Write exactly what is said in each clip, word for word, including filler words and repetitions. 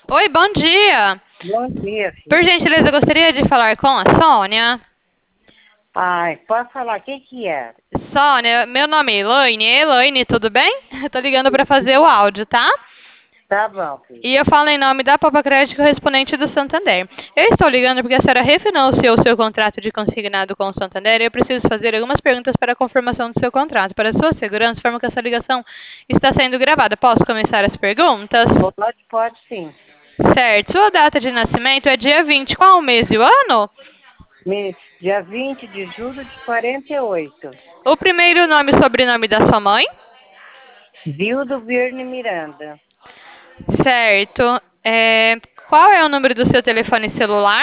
Oi, bom dia. Bom dia, Por filho. gentileza, eu gostaria de falar com a Sônia. Ai, pode falar, o que que é? Sônia, meu nome é Elaine. Elaine, tudo bem? Eu tô ligando para fazer o áudio, tá? Tá bom, filho. E eu falo em nome da Poupa Crédito correspondente do Santander. Eu estou ligando porque a senhora refinanciou o seu contrato de consignado com o Santander e eu preciso fazer algumas perguntas para a confirmação do seu contrato. Para a sua segurança, informo que essa ligação está sendo gravada. Posso começar as perguntas? Pode, pode sim. Certo. Sua data de nascimento é dia vinte. Qual o mês e o ano? Me- Dia vinte de julho de quarenta e oito. O primeiro nome e sobrenome da sua mãe? Vildo Virne Miranda. Certo. É, qual é o número do seu telefone celular?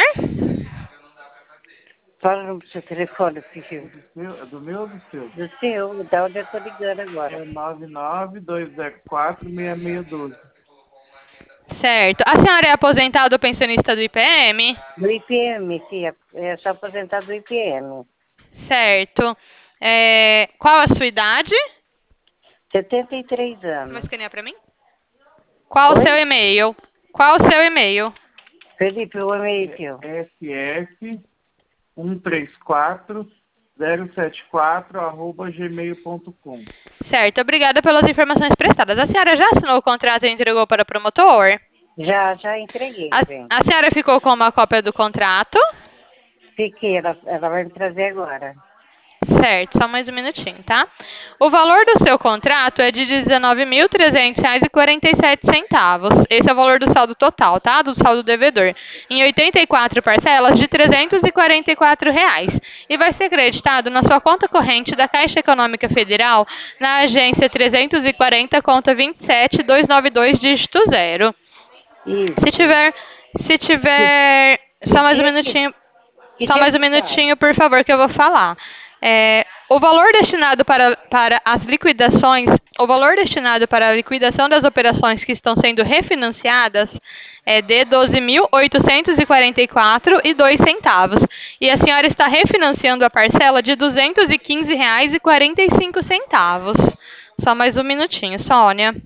Fala no seu telefone, filho. Meu- É do meu ou do seu? Do seu, da onde eu tô ligando agora. É nove nove dois zero quatro seis seis um dois. Certo. A senhora é aposentada ou pensionista do I P M? Do I P M, filha. É, sou aposentado do I P M. Certo. É, qual a sua idade? setenta e três Vai anos. escanear para mim? Qual o seu Oi? e-mail? Qual o seu e-mail? Felipe, o e-mail, filho. S S um três quatro zero sete quatro arroba gmail ponto com. Certo. Obrigada pelas informações prestadas. A senhora já assinou o contrato e entregou para o promotor? Já, já entreguei, A, gente. a senhora ficou com uma cópia do contrato? Fiquei, ela, ela vai me trazer agora. Certo, só mais um minutinho, tá? O valor do seu contrato é de dezenove mil trezentos reais e quarenta e sete centavos. Esse é o valor do saldo total, tá? Do saldo devedor. Em oitenta e quatro parcelas de trezentos e quarenta e quatro reais. E vai ser creditado na sua conta corrente da Caixa Econômica Federal, na agência trezentos e quarenta, conta vinte e sete mil duzentos e noventa e dois, dígito zero. Se Isso. tiver, se Que, tiver, que só mais um dia que, minutinho, que só dia mais um que sai? minutinho, por favor, que eu vou falar. É, o valor destinado para, para as liquidações, o valor destinado para a liquidação das operações que estão sendo refinanciadas é de doze mil oitocentos e quarenta e quatro reais e dois centavos. E a senhora está refinanciando a parcela de duzentos e quinze reais e quarenta e cinco centavos. Só mais um minutinho, Sônia.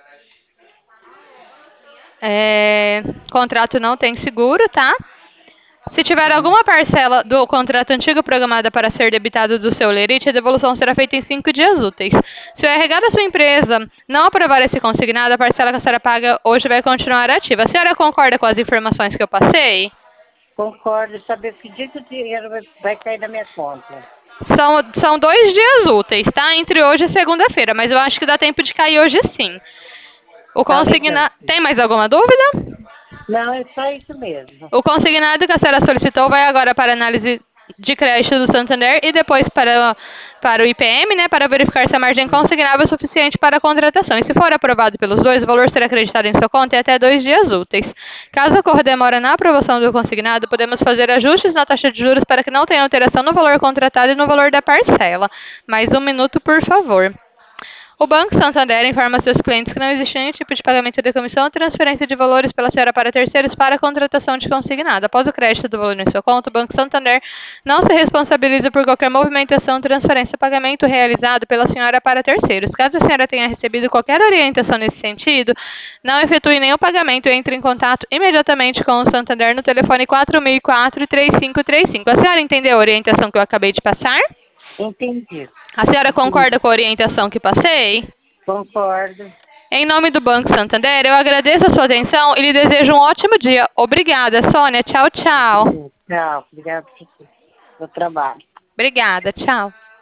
É, contrato não tem seguro, tá? Se tiver alguma parcela do contrato antigo programada para ser debitado do seu lerite, a devolução será feita em cinco dias úteis. Se o R H da sua empresa não aprovar esse consignado, a parcela que a senhora paga hoje vai continuar ativa. A senhora concorda com as informações que eu passei? Concordo, saber que dia que o dinheiro vai, vai cair na minha conta. São, são dois dias úteis, tá? Entre hoje e segunda-feira, mas eu acho que dá tempo de cair hoje sim. O Tá legal. consigna... Tem mais alguma dúvida? Não, é só isso mesmo. O consignado que a senhora solicitou vai agora para análise de crédito do Santander e depois para, para o I P M, né, para verificar se a margem consignável é suficiente para a contratação. E se for aprovado pelos dois, o valor será acreditado em sua conta em até dois dias úteis. Caso ocorra demora na aprovação do consignado, podemos fazer ajustes na taxa de juros para que não tenha alteração no valor contratado e no valor da parcela. Mais um minuto, por favor. O Banco Santander informa seus clientes que não existe nenhum tipo de pagamento de comissão ou transferência de valores pela senhora para terceiros para a contratação de consignado. Após o crédito do valor em sua conta, o Banco Santander não se responsabiliza por qualquer movimentação, transferência ou pagamento realizado pela senhora para terceiros. Caso a senhora tenha recebido qualquer orientação nesse sentido, não efetue nenhum pagamento e entre em contato imediatamente com o Santander no telefone quatro mil e quatro, três cinco três cinco. A senhora entendeu a orientação que eu acabei de passar? Entendi. A senhora concorda com a orientação que passei? Concordo. Em nome do Banco Santander, eu agradeço a sua atenção e lhe desejo um ótimo dia. Obrigada, Sônia. Tchau, tchau. Tchau. Obrigado pelo trabalho. Obrigada, tchau.